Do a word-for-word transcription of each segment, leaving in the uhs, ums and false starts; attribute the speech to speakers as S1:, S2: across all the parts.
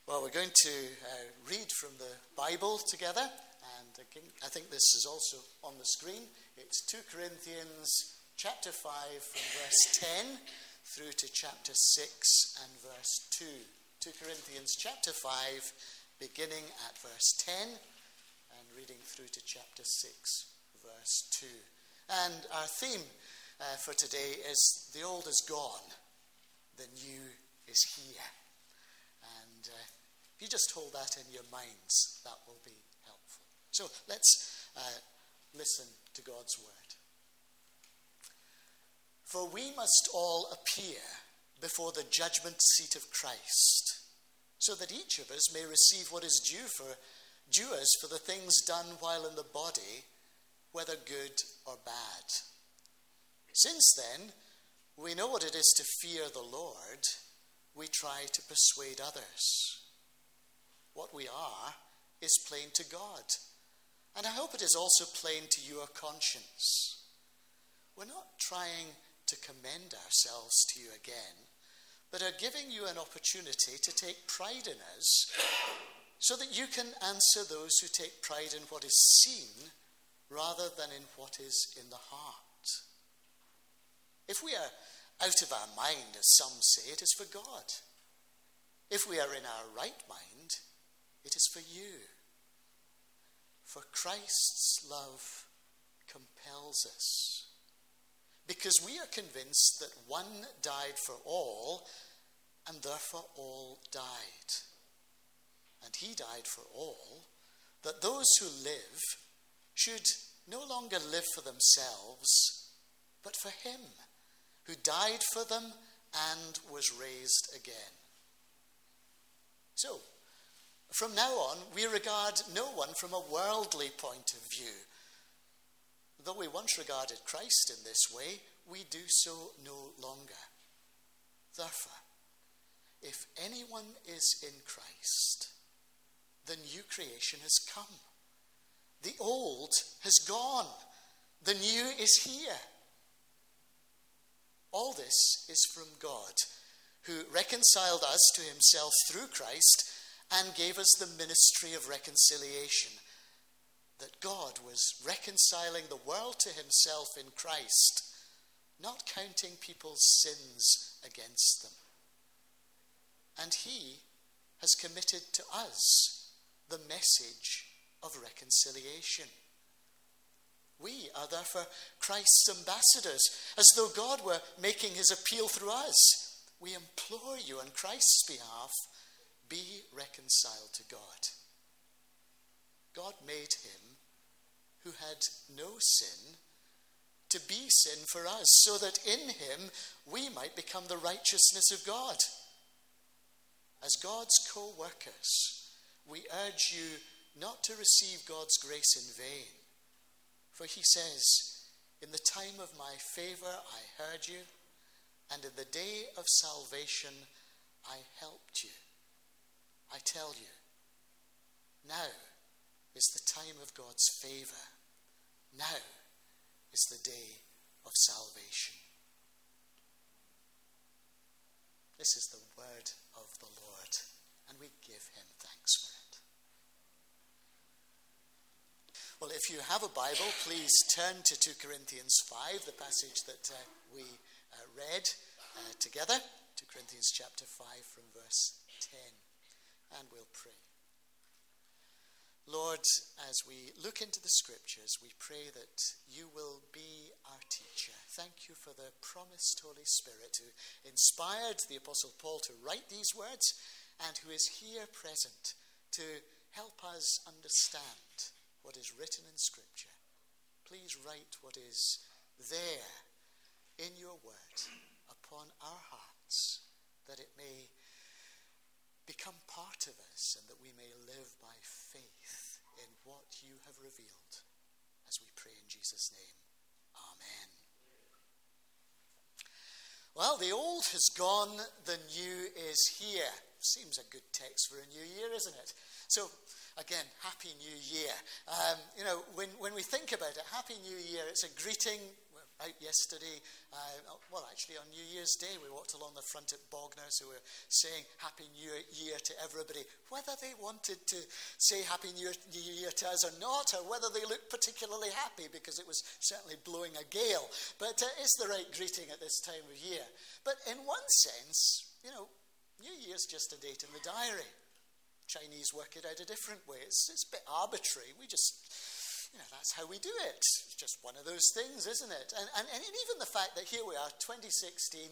S1: Well, we're going to uh, read from the Bible together, and I think this is also on the screen. It's two Corinthians chapter five from verse ten through to chapter six and verse two. two Corinthians chapter five, beginning at verse ten and reading through to chapter six, verse two. And our theme uh, for today is "The old is gone, the new is here." And uh, if you just hold that in your minds, that will be helpful. So let's uh, listen to God's word. For we must all appear before the judgment seat of Christ, so that each of us may receive what is due for due us for the things done while in the body, whether good or bad. Since then, we know what it is to fear the Lord. We try to persuade others. What we are is plain to God, and I hope it is also plain to your conscience. We're not trying to commend ourselves to you again, but are giving you an opportunity to take pride in us, so that you can answer those who take pride in what is seen rather than in what is in the heart. If we are out of our mind, as some say, it is for God. If we are in our right mind, it is for you. For Christ's love compels us, because we are convinced that one died for all, and therefore all died. And he died for all, that those who live should no longer live for themselves, but for him who died for them and was raised again. So, from now on, we regard no one from a worldly point of view. Though we once regarded Christ in this way, we do so no longer. Therefore, if anyone is in Christ, the new creation has come. The old has gone. The new is here. All this is from God, who reconciled us to himself through Christ and gave us the ministry of reconciliation. That God was reconciling the world to himself in Christ, not counting people's sins against them. And he has committed to us the message of reconciliation. We are therefore Christ's ambassadors, as though God were making his appeal through us. We implore you on Christ's behalf, be reconciled to God. God made him who had no sin to be sin for us, so that in him we might become the righteousness of God. As God's co-workers, we urge you not to receive God's grace in vain. For he says, in the time of my favor I heard you, and in the day of salvation I helped you. I tell you, now is the time of God's favor. Now is the day of salvation. This is the word of the Lord, and we give him thanks for it. Well, if you have a Bible, please turn to two Corinthians five, the passage that uh, we uh, read uh, together. two Corinthians chapter five from verse ten. And we'll pray. Lord, as we look into the scriptures, we pray that you will be our teacher. Thank you for the promised Holy Spirit who inspired the Apostle Paul to write these words and who is here present to help us understand what is written in Scripture. Please write what is there in your word upon our hearts, that it may become part of us and that we may live by faith in what you have revealed, as we pray in Jesus' name. Amen. Well, the old has gone, the new is here. Seems a good text for a new year, isn't it? So, again, Happy New Year. Um, you know, when, when we think about it, Happy New Year, it's a greeting. We're out yesterday, uh, well, actually on New Year's Day, we walked along the front at Bogners who were saying Happy New Year to everybody, whether they wanted to say Happy New Year, New Year to us or not, or whether they looked particularly happy, because it was certainly blowing a gale. But uh, it's the right greeting at this time of year. But in one sense, you know, New Year's just a date in the diary. Chinese work it out a different way. It's, it's a bit arbitrary. We just, you know, that's how we do it. It's just one of those things, isn't it? And, and, and even the fact that here we are, twenty sixteen,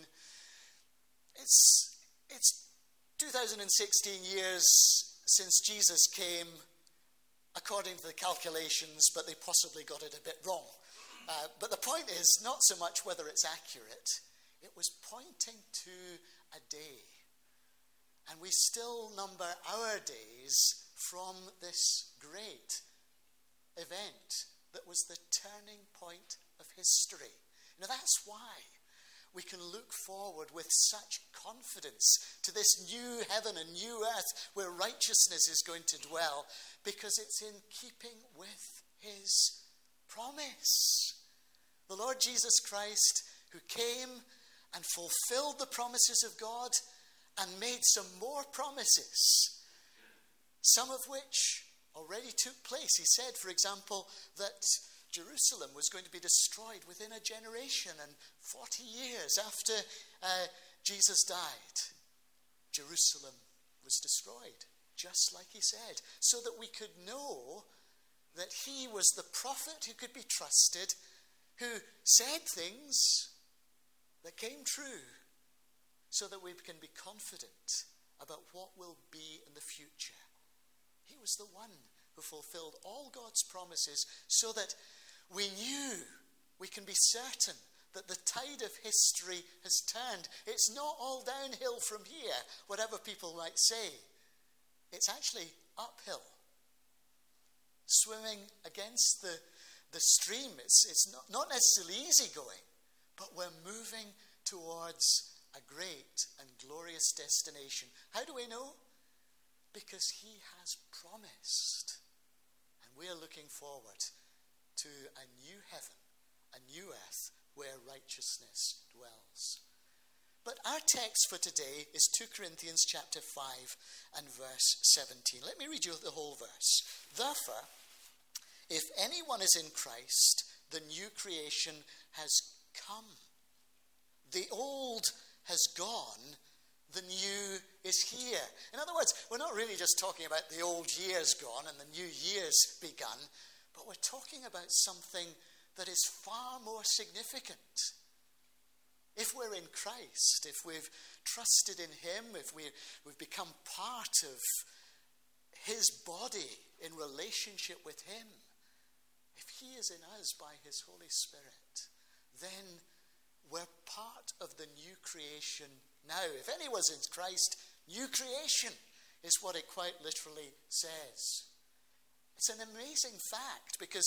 S1: it's, it's two thousand sixteen years since Jesus came, according to the calculations, but they possibly got it a bit wrong. Uh, but the point is not so much whether it's accurate. It was pointing to a day. And we still number our days from this great event that was the turning point of history. Now that's why we can look forward with such confidence to this new heaven and new earth where righteousness is going to dwell, because it's in keeping with his promise. The Lord Jesus Christ, who came and fulfilled the promises of God and made some more promises, some of which already took place. He said, for example, that Jerusalem was going to be destroyed within a generation, and forty years after uh, Jesus died, Jerusalem was destroyed, just like he said, so that we could know that he was the prophet who could be trusted, who said things that came true, so that we can be confident about what will be in the future. He was the one who fulfilled all God's promises, so that we knew, we can be certain that the tide of history has turned. It's not all downhill from here, whatever people might say. It's actually uphill. Swimming against the, the stream. It's, it's not, not necessarily easy going, but we're moving towards a great and glorious destination. How do we know? Because he has promised. And we are looking forward to a new heaven, a new earth where righteousness dwells. But our text for today is two Corinthians chapter five and verse seventeen. Let me read you the whole verse. Therefore, if anyone is in Christ, the new creation has come. The old has gone, the new is here. In other words, we're not really just talking about the old years gone and the new years begun, but we're talking about something that is far more significant. If we're in Christ, if we've trusted in him, if we, we've become part of his body in relationship with him, if he is in us by his Holy Spirit, then we're part of the new creation now. If anyone's in Christ, new creation is what it quite literally says. It's an amazing fact, because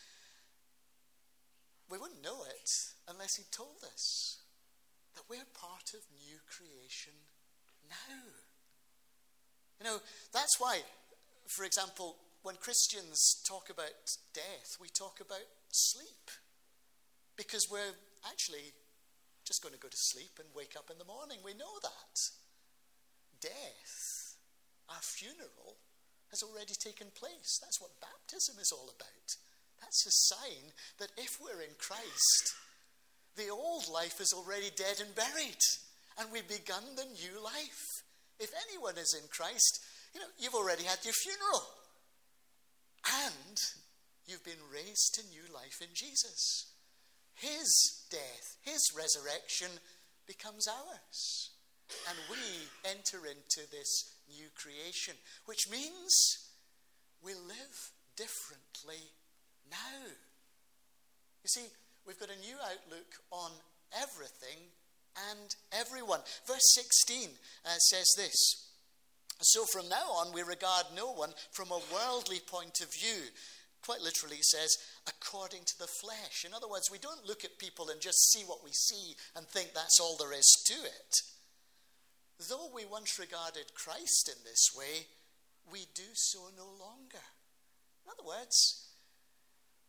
S1: we wouldn't know it unless he told us that we're part of new creation now. You know, that's why, for example, when Christians talk about death, we talk about sleep, because we're actually just going to go to sleep and wake up in the morning. We know that. Death, our funeral, has already taken place. That's what baptism is all about. That's a sign that if we're in Christ, the old life is already dead and buried, and we've begun the new life. If anyone is in Christ, you know, you've already had your funeral, and you've been raised to new life in Jesus. His death, his resurrection becomes ours. And we enter into this new creation, which means we live differently now. You see, we've got a new outlook on everything and everyone. Verse sixteen uh, says this: so from now on we regard no one from a worldly point of view. Quite literally it says, according to the flesh. In other words, we don't look at people and just see what we see and think that's all there is to it. Though we once regarded Christ in this way, we do so no longer. In other words,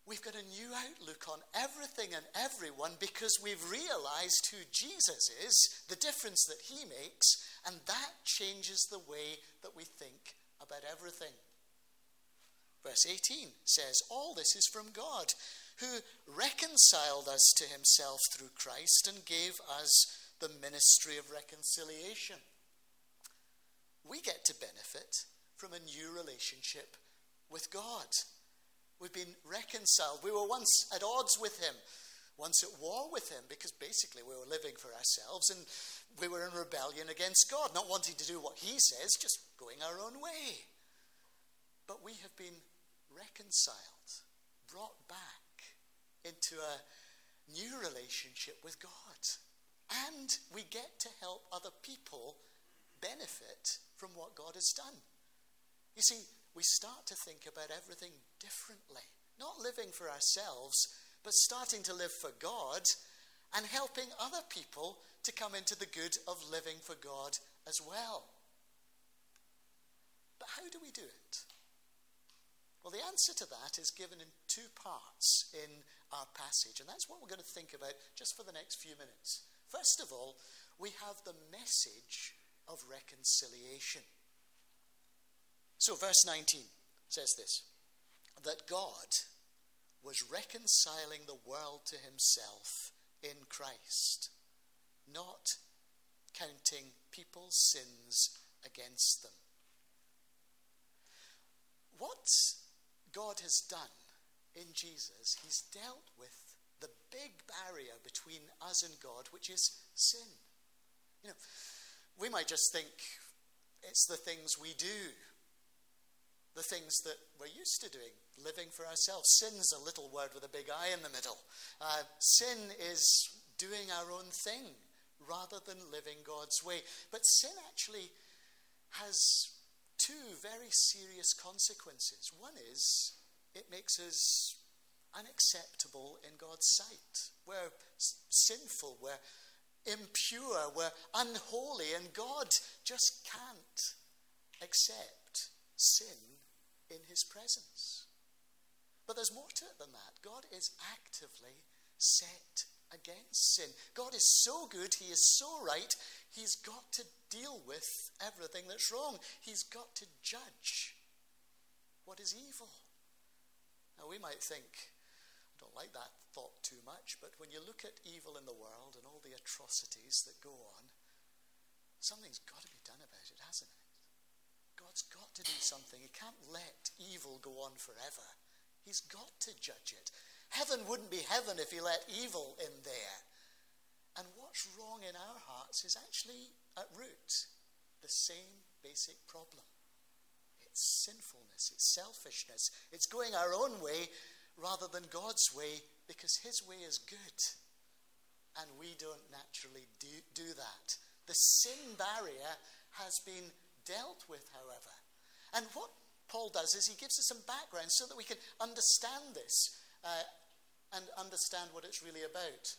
S1: We've got a new outlook on everything and everyone because we've realized who Jesus is, the difference that he makes, and that changes the way that we think about everything. Verse eighteen says, all this is from God, who reconciled us to himself through Christ and gave us the ministry of reconciliation. We get to benefit from a new relationship with God. We've been reconciled. We were once at odds with him, once at war with him, because basically we were living for ourselves and we were in rebellion against God, not wanting to do what he says, just going our own way. But we have been reconciled, brought back into a new relationship with God. And we get to help other people benefit from what God has done. You see, we start to think about everything differently. Not living for ourselves, but starting to live for God and helping other people to come into the good of living for God as well. But how do we do it? Well, the answer to that is given in two parts in our passage, and that's what we're going to think about just for the next few minutes. First of all, we have the message of reconciliation. So verse nineteen says this, that God was reconciling the world to himself in Christ, not counting people's sins against them. What God has done in Jesus, he's dealt with the big barrier between us and God, which is sin. You know, we might just think it's the things we do, the things that we're used to doing, living for ourselves. Sin's a little word with a big I in the middle. Uh, sin is doing our own thing rather than living God's way. But sin actually has two very serious consequences. One is it makes us unacceptable in God's sight. We're sinful, we're impure, we're unholy, and God just can't accept sin in his presence. But there's more to it than that. God is actively set against sin. God is so good, he is so right, he's got to deal with everything that's wrong. He's got to judge what is evil. Now we might think, I don't like that thought too much, but when you look at evil in the world and all the atrocities that go on, something's got to be done about it, hasn't it? God's got to do something. He can't let evil go on forever. He's got to judge it. Heaven wouldn't be heaven if he let evil in there. And what's wrong in our hearts is actually at root the same basic problem. It's sinfulness, it's selfishness, it's going our own way rather than God's way, because his way is good. And we don't naturally do, do that. The sin barrier has been dealt with, however. And what Paul does is he gives us some background so that we can understand this uh, and understand what it's really about.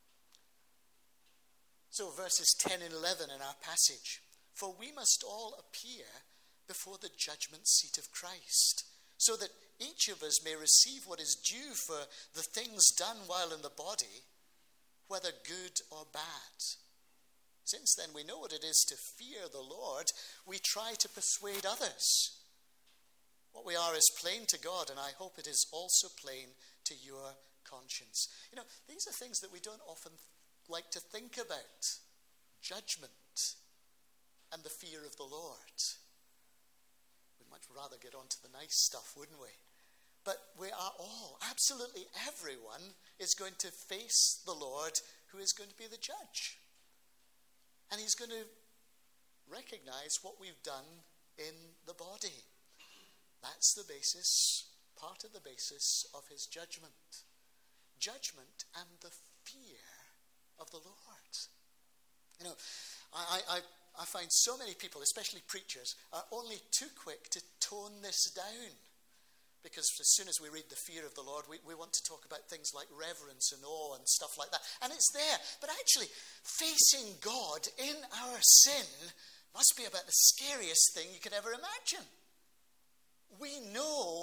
S1: So verses ten and eleven in our passage. For we must all appear before the judgment seat of Christ, so that each of us may receive what is due for the things done while in the body, whether good or bad. Since then we know what it is to fear the Lord, we try to persuade others. What we are is plain to God, and I hope it is also plain to your conscience. You know, these are things that we don't often like to think about. Judgment and the fear of the Lord. We'd much rather get on to the nice stuff, wouldn't we? But we are all, absolutely everyone, is going to face the Lord, who is going to be the judge. And he's going to recognize what we've done in the body. That's the basis, part of the basis of his judgment. Judgment and the fear of the Lord. You know, I, I, I find so many people, especially preachers, are only too quick to tone this down. Because as soon as we read the fear of the Lord, we, we want to talk about things like reverence and awe and stuff like that. And it's there. But actually, facing God in our sin must be about the scariest thing you could ever imagine. We know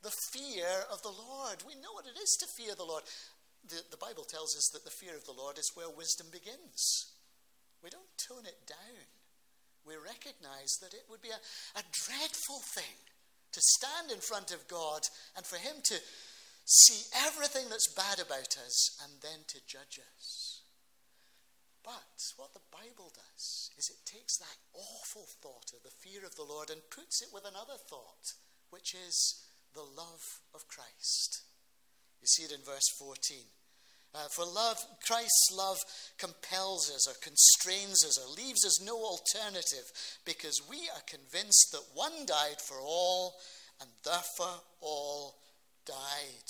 S1: the fear of the Lord. We know what it is to fear the Lord. The, the Bible tells us that the fear of the Lord is where wisdom begins. We don't tone it down. We recognize that it would be a, a dreadful thing to stand in front of God and for him to see everything that's bad about us and then to judge us. But what the Bible does is it takes that awful thought of the fear of the Lord and puts it with another thought, which is the love of Christ. You see it in verse fourteen. Uh, for love, Christ's love compels us or constrains us or leaves us no alternative, because we are convinced that one died for all and therefore all died.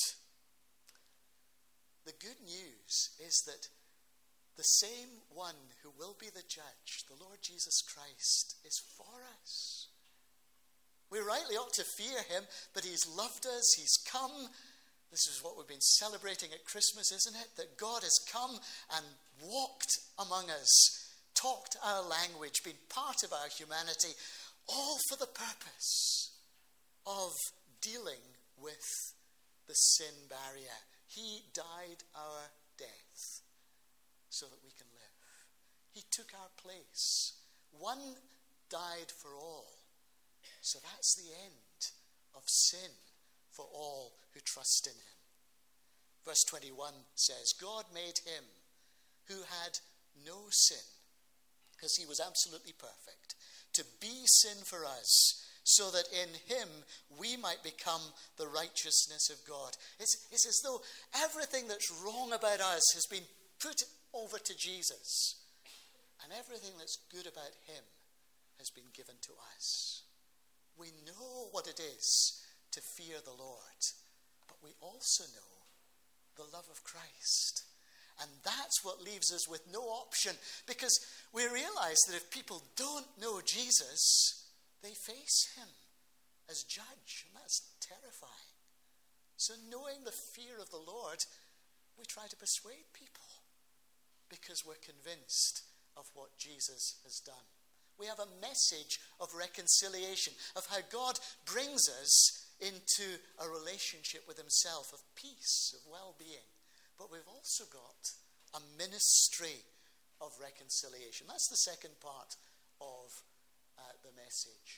S1: The good news is that the same one who will be the judge, the Lord Jesus Christ, is for us. We rightly ought to fear him, but he's loved us, he's come. This is what we've been celebrating at Christmas, isn't it? That God has come and walked among us, talked our language, been part of our humanity, all for the purpose of dealing with the sin barrier. He died our death so that we can live. He took our place. One died for all. So that's the end of sin for all who trust in him. Verse twenty-one says, God made him who had no sin, because he was absolutely perfect, to be sin for us, so that in him we might become the righteousness of God. It's, it's as though everything that's wrong about us has been put over to Jesus, and everything that's good about him has been given to us. We know what it is to fear the Lord, but we also know the love of Christ. And that's what leaves us with no option, because we realize that if people don't know Jesus, they face him as judge, and that's terrifying. So knowing the fear of the Lord, we try to persuade people because we're convinced of what Jesus has done. We have a message of reconciliation, of how God brings us into a relationship with himself, of peace, of well-being. But we've also got a ministry of reconciliation. That's the second part of uh, the message.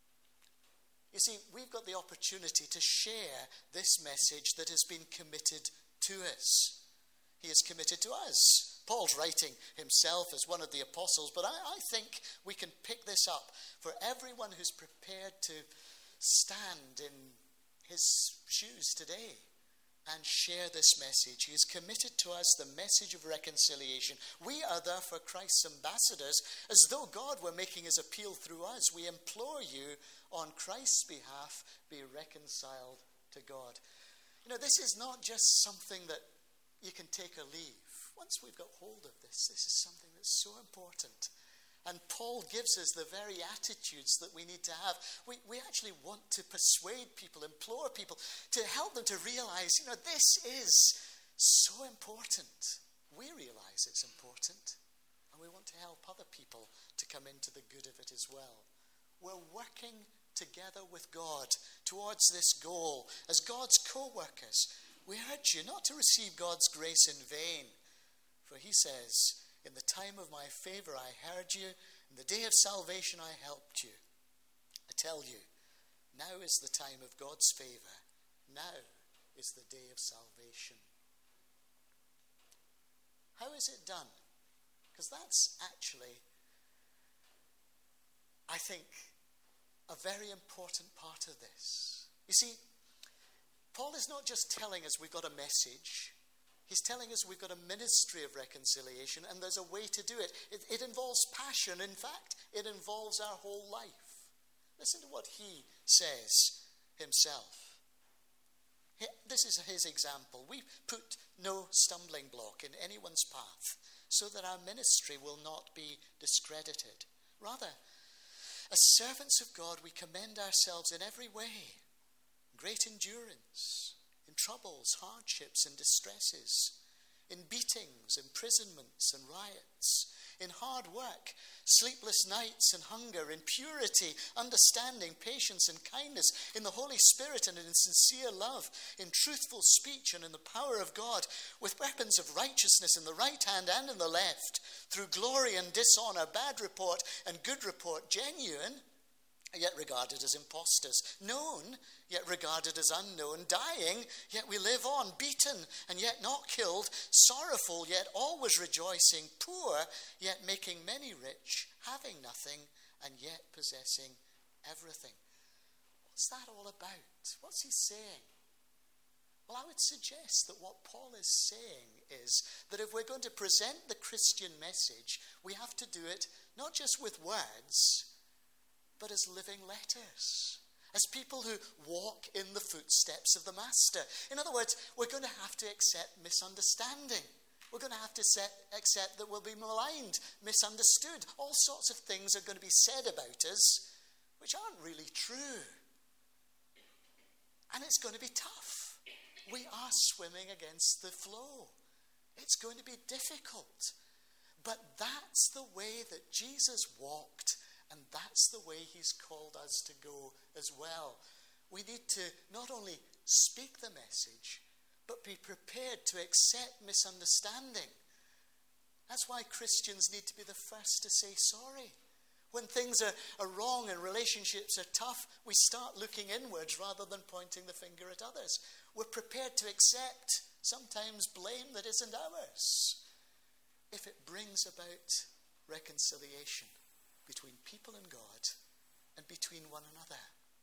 S1: You see, we've got the opportunity to share this message that has been committed to us. He is committed to us. Paul's writing himself as one of the apostles, but I, I think we can pick this up for everyone who's prepared to stand in his shoes today and share this message. He has committed to us the message of reconciliation. We are therefore Christ's ambassadors, as though God were making his appeal through us. We implore you on Christ's behalf, be reconciled to God. You know, this is not just something that you can take or leave. Once we've got hold of this, this is something that's so important. And Paul gives us the very attitudes that we need to have. We, we actually want to persuade people, implore people, to help them to realize, you know, this is so important. We realize it's important. And we want to help other people to come into the good of it as well. We're working together with God towards this goal as God's co-workers. We urge you not to receive God's grace in vain. For he says, in the time of my favor I heard you, in the day of salvation I helped you. I tell you, now is the time of God's favor. Now is the day of salvation. How is it done? Because that's actually, I think, a very important part of this. You see, Paul is not just telling us we've got a message. He's telling us we've got a ministry of reconciliation, and there's a way to do it. It, it involves passion. In fact, it involves our whole life. Listen to what he says himself. He, this is his example. We put no stumbling block in anyone's path, so that our ministry will not be discredited. Rather, as servants of God, we commend ourselves in every way. Great endurance, in troubles, hardships, and distresses, in beatings, imprisonments, and riots, in hard work, sleepless nights and hunger, in purity, understanding, patience and kindness, in the Holy Spirit and in sincere love, in truthful speech and in the power of God, with weapons of righteousness in the right hand and in the left, through glory and dishonor, bad report and good report, genuine, yet regarded as impostors, known, yet regarded as unknown, dying, yet we live on, beaten, and yet not killed, sorrowful, yet always rejoicing, poor, yet making many rich, having nothing, and yet possessing everything. What's that all about? What's he saying? Well, I would suggest that what Paul is saying is that if we're going to present the Christian message, we have to do it not just with words, but as living letters, as people who walk in the footsteps of the Master. In other words, we're going to have to accept misunderstanding. We're going to have to set, accept that we'll be maligned, misunderstood. All sorts of things are going to be said about us which aren't really true. And it's going to be tough. We are swimming against the flow. It's going to be difficult. But that's the way that Jesus walked. And that's the way he's called us to go as well. We need to not only speak the message, but be prepared to accept misunderstanding. That's why Christians need to be the first to say sorry. When things are, are wrong and relationships are tough, we start looking inwards rather than pointing the finger at others. We're prepared to accept sometimes blame that isn't ours, if it brings about reconciliation between people and God and between one another.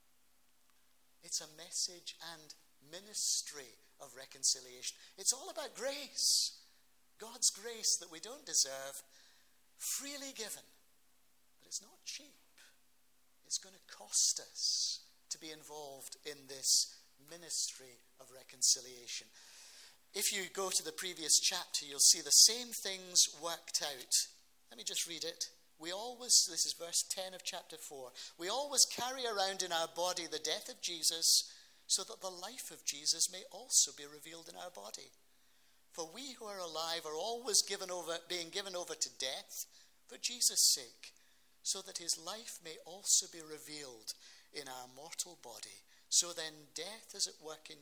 S1: It's a message and ministry of reconciliation. It's all about grace. God's grace that we don't deserve, freely given. But it's not cheap. It's going to cost us to be involved in this ministry of reconciliation. If you go to the previous chapter, you'll see the same things worked out. Let me just read it. We always, this is verse ten of chapter four, we always carry around in our body the death of Jesus, so that the life of Jesus may also be revealed in our body. For we who are alive are always given over, being given over to death for Jesus' sake, so that his life may also be revealed in our mortal body. So then death is at work in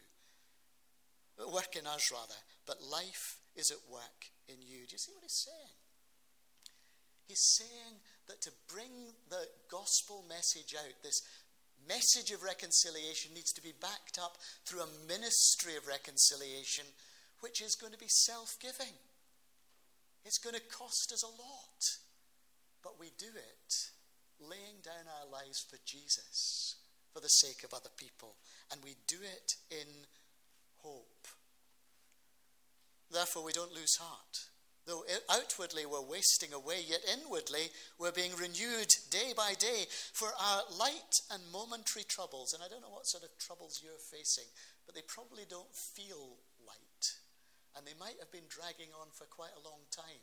S1: you, work in us rather, but life is at work in you. Do you see what he's saying? He's saying that to bring the gospel message out, this message of reconciliation needs to be backed up through a ministry of reconciliation, which is going to be self-giving. It's going to cost us a lot, but we do it laying down our lives for Jesus, for the sake of other people, and we do it in hope. Therefore, we don't lose heart. Though outwardly we're wasting away, yet inwardly we're being renewed day by day for our light and momentary troubles. And I don't know what sort of troubles you're facing, but they probably don't feel light. And they might have been dragging on for quite a long time.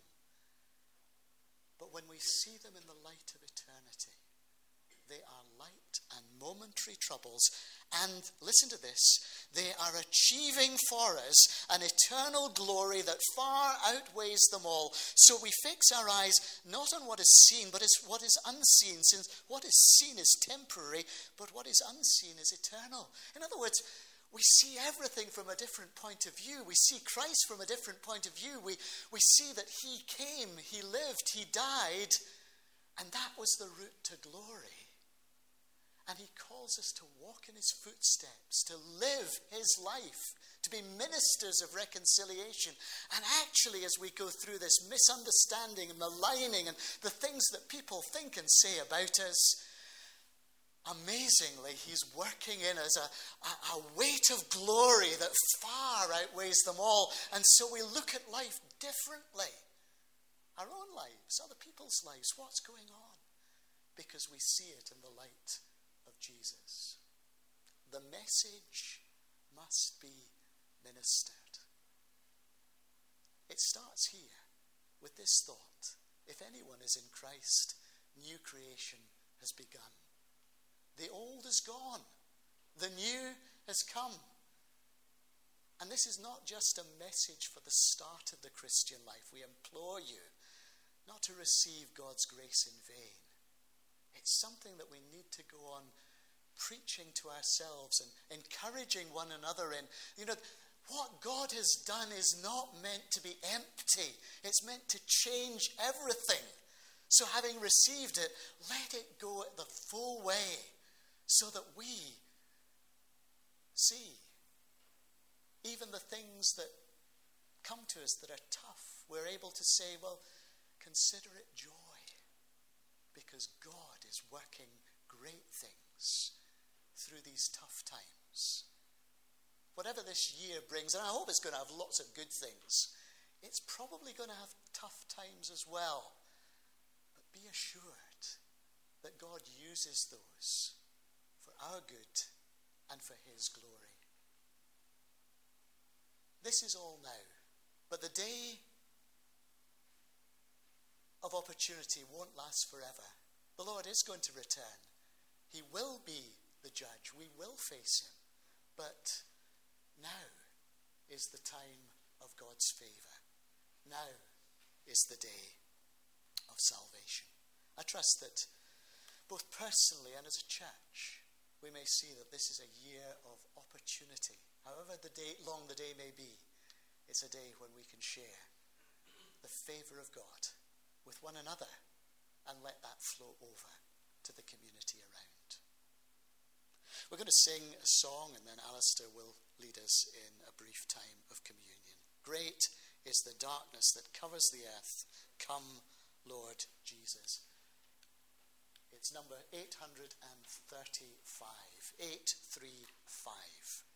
S1: But when we see them in the light of eternity, they are light and momentary troubles. And listen to this, they are achieving for us an eternal glory that far outweighs them all. So we fix our eyes not on what is seen, but as what is unseen, since what is seen is temporary, but what is unseen is eternal. In other words, we see everything from a different point of view. We see Christ from a different point of view. We, we see that he came, he lived, he died, and that was the route to glory. And he calls us to walk in his footsteps, to live his life, to be ministers of reconciliation. And actually, as we go through this misunderstanding and maligning and the things that people think and say about us, amazingly, he's working in us a, a, a weight of glory that far outweighs them all. And so we look at life differently. Our own lives, other people's lives, what's going on? Because we see it in the light of Jesus. The message must be ministered. It starts here with this thought: if anyone is in Christ, new creation has begun. The old is gone, the new has come. And this is not just a message for the start of the Christian life. We implore you not to receive God's grace in vain. It's something that we need to go on preaching to ourselves and encouraging one another in. You know, what God has done is not meant to be empty. It's meant to change everything. So having received it, let it go the full way so that we see even the things that come to us that are tough. We're able to say, well, consider it joy because God is working great things through these tough times. Whatever this year brings, and I hope it's going to have lots of good things, it's probably going to have tough times as well. But be assured that God uses those for our good and for his glory. This is all now, but the day of opportunity won't last forever. The Lord is going to return. He will be the judge. We will face him. But now is the time of God's favour. Now is the day of salvation. I trust that both personally and as a church, we may see that this is a year of opportunity. However the day, long the day may be, it's a day when we can share the favour of God with one another and let that flow over to the community around. We're going to sing a song and then Alistair will lead us in a brief time of communion. Great is the darkness that covers the earth. Come, Lord Jesus. It's number eight thirty-five. eight thirty-five.